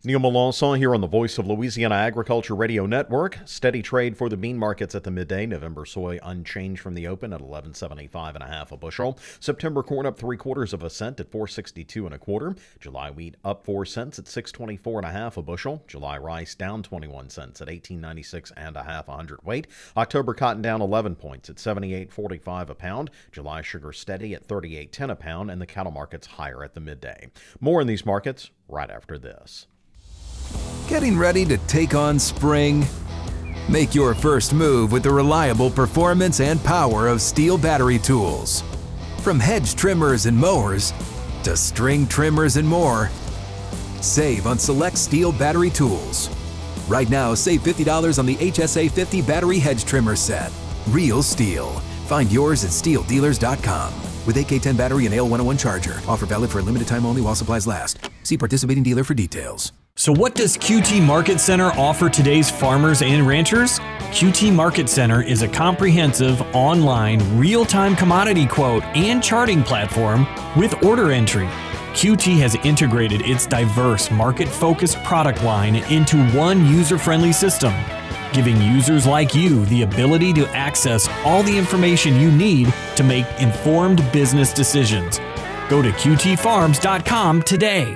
Neil Melanson here on the Voice of Louisiana Agriculture Radio Network. Steady trade for the bean markets at the midday. November soy unchanged from the open at $11.75 a bushel. September corn up 3/4 cent at $4.62 1/4. July wheat up 4 cents at $6.24 a bushel. July rice down 21 cents at $18.96 a hundredweight. October cotton down 11 points at $78.45 a pound. July sugar steady at $38.10 a pound, and the cattle markets higher at the midday. More in these markets right after this. Getting ready to take on spring? Make your first move with the reliable performance and power of Steel battery tools. From hedge trimmers and mowers to string trimmers and more, save on select Steel battery tools. Right now, save $50 on the HSA 50 battery hedge trimmer set. Real Steel. Find yours at steeldealers.com. With AK10 battery and AL101 charger. Offer valid for a limited time only while supplies last. See participating dealer for details. So what does QT Market Center offer today's farmers and ranchers? QT Market Center is a comprehensive, online, real-time commodity quote and charting platform with order entry. QT has integrated its diverse, market-focused product line into one user-friendly system, giving users like you the ability to access all the information you need to make informed business decisions. Go to qtfarms.com today.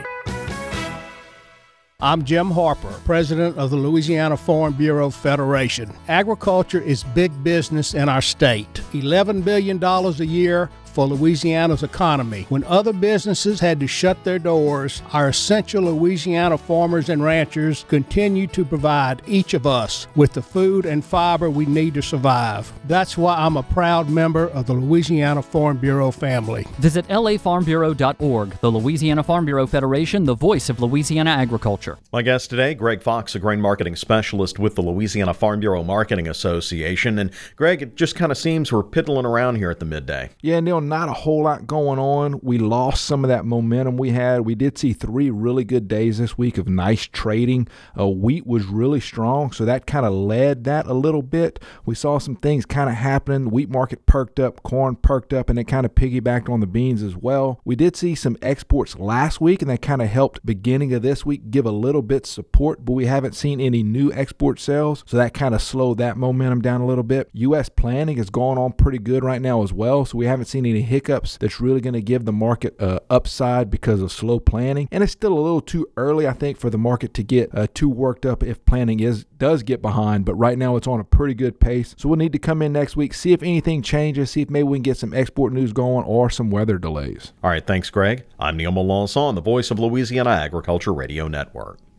I'm Jim Harper, president of the Louisiana Farm Bureau Federation. Agriculture is big business in our state. $11 billion a year for Louisiana's economy. When other businesses had to shut their doors, our essential Louisiana farmers and ranchers continue to provide each of us with the food and fiber we need to survive. That's why I'm a proud member of the Louisiana Farm Bureau family. Visit lafarmbureau.org, the Louisiana Farm Bureau Federation, the voice of Louisiana agriculture. My guest today, Greg Fox, a grain marketing specialist with the Louisiana Farm Bureau Marketing Association. And Greg, it just kind of seems we're piddling around here at the midday. Yeah, Neil, not a whole lot going on. We lost some of that momentum we had. We did see 3 really good days this week of nice trading. Wheat was really strong, so that kind of led that a little bit. We saw some things kind of happening. The wheat market perked up, corn perked up, and it kind of piggybacked on the beans as well. We did see some exports last week, and that kind of helped beginning of this week give a little bit support, but we haven't seen any new export sales, so that kind of slowed that momentum down a little bit. U.S. planting is going on pretty good right now as well, so we haven't seen any hiccups that's really going to give the market upside because of slow planting. And it's still a little too early, I think, for the market to get too worked up if planting does get behind. But right now it's on a pretty good pace. So we'll need to come in next week, see if anything changes, see if maybe we can get some export news going or some weather delays. All right, thanks, Greg. I'm Neil Melanson, the voice of Louisiana Agriculture Radio Network.